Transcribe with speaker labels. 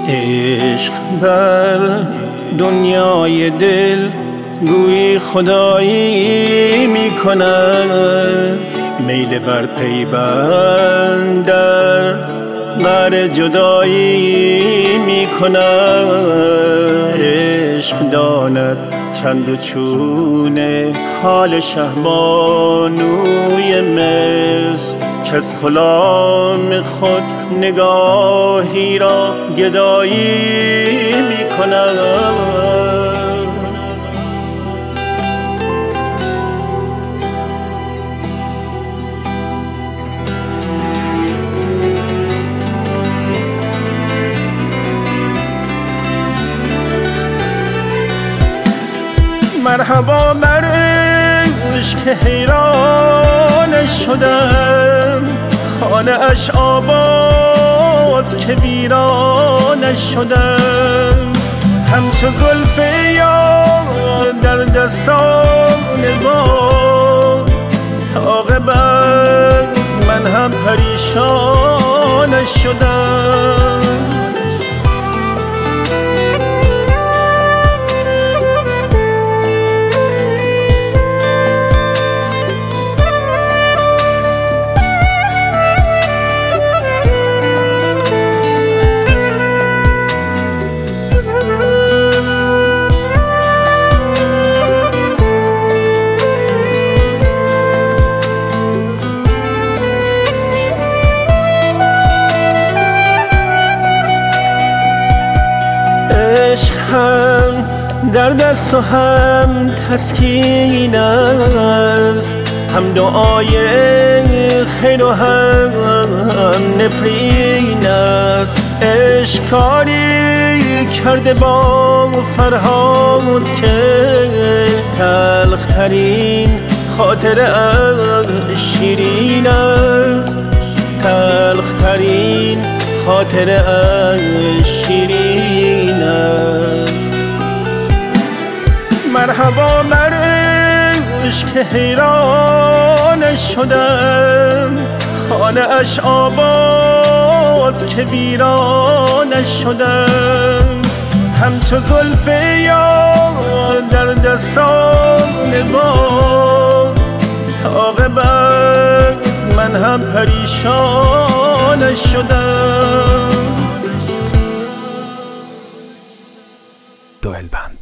Speaker 1: عشق بر دنیای دل گویی خدایی میکند، میل بر پیوند در قعر جدایی میکند. عشق داند چند و چونه حال شهبانوی مصر، کز کلام خود نگاهی را گدایی میکند. مرحبا بر عشق که حیرانش شدم، خانه اش آباد که ویرانش شدم. همچو زلف یار در دستان باد، عاقبت من هم پریشانش شدم. هم در دست و هم تسکین است، هم دعای خیر و هم نفرین است. عشق کاری کرده با فرهاد که تلخ ترین خاطر شیرین است، تلخ ترین خاطر شیرین است. مرحبا بر عشق که حیرانش شدم، خانه اش آباد که ویرانش شدم. همچو زلف یار در دستان باد، عاقبت من هم پریشانش شدم.
Speaker 2: دوئل بند.